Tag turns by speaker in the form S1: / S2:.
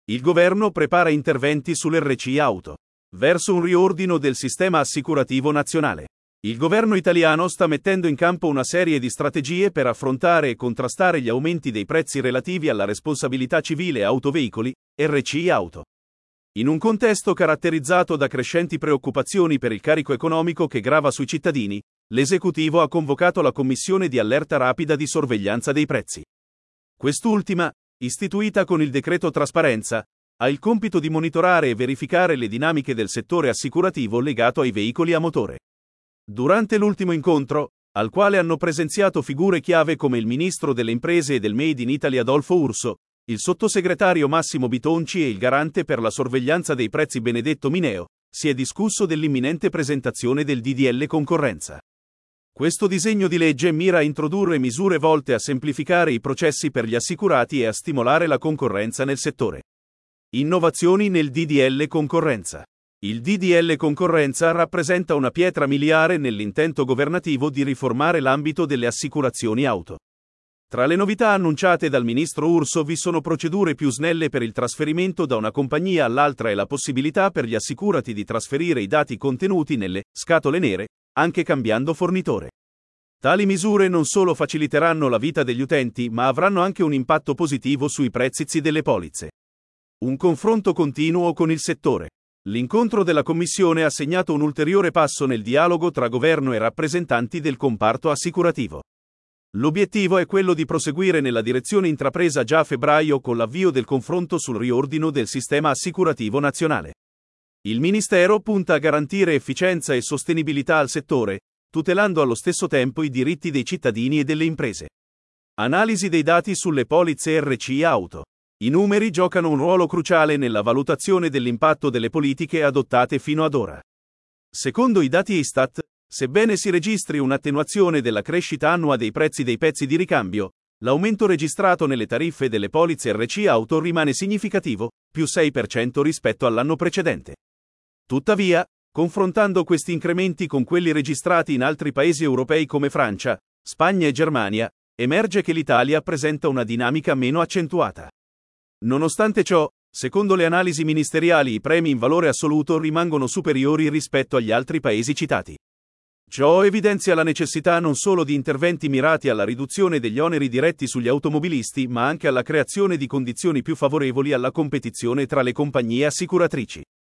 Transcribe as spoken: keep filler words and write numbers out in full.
S1: Il governo prepara interventi sull'R C Auto. Verso un riordino del sistema assicurativo nazionale. Il governo italiano sta mettendo in campo una serie di strategie per affrontare e contrastare gli aumenti dei prezzi relativi alla responsabilità civile autoveicoli, R C Auto. In un contesto caratterizzato da crescenti preoccupazioni per il carico economico che grava sui cittadini, l'esecutivo ha convocato la Commissione di allerta rapida di sorveglianza dei prezzi. Quest'ultima, istituita con il decreto trasparenza, ha il compito di monitorare e verificare le dinamiche del settore assicurativo legato ai veicoli a motore. Durante l'ultimo incontro, al quale hanno presenziato figure chiave come il ministro delle imprese e del Made in Italy Adolfo Urso, il sottosegretario Massimo Bitonci e il garante per la sorveglianza dei prezzi Benedetto Mineo, si è discusso dell'imminente presentazione del D D L concorrenza. Questo disegno di legge mira a introdurre misure volte a semplificare i processi per gli assicurati e a stimolare la concorrenza nel settore. Innovazioni nel D D L concorrenza. Il D D L concorrenza rappresenta una pietra miliare nell'intento governativo di riformare l'ambito delle assicurazioni auto. Tra le novità annunciate dal ministro Urso vi sono procedure più snelle per il trasferimento da una compagnia all'altra e la possibilità per gli assicurati di trasferire i dati contenuti nelle scatole nere, anche cambiando fornitore. Tali misure non solo faciliteranno la vita degli utenti, ma avranno anche un impatto positivo sui prezzi delle polizze. Un confronto continuo con il settore. L'incontro della Commissione ha segnato un ulteriore passo nel dialogo tra governo e rappresentanti del comparto assicurativo. L'obiettivo è quello di proseguire nella direzione intrapresa già a febbraio con l'avvio del confronto sul riordino del sistema assicurativo nazionale. Il Ministero punta a garantire efficienza e sostenibilità al settore, tutelando allo stesso tempo i diritti dei cittadini e delle imprese. Analisi dei dati sulle polizze R C Auto. I numeri giocano un ruolo cruciale nella valutazione dell'impatto delle politiche adottate fino ad ora. Secondo i dati Istat, sebbene si registri un'attenuazione della crescita annua dei prezzi dei pezzi di ricambio, l'aumento registrato nelle tariffe delle polizze R C Auto rimane significativo, più sei per cento rispetto all'anno precedente. Tuttavia, confrontando questi incrementi con quelli registrati in altri paesi europei come Francia, Spagna e Germania, emerge che l'Italia presenta una dinamica meno accentuata. Nonostante ciò, secondo le analisi ministeriali i premi in valore assoluto rimangono superiori rispetto agli altri paesi citati. Ciò evidenzia la necessità non solo di interventi mirati alla riduzione degli oneri diretti sugli automobilisti, ma anche alla creazione di condizioni più favorevoli alla competizione tra le compagnie assicuratrici.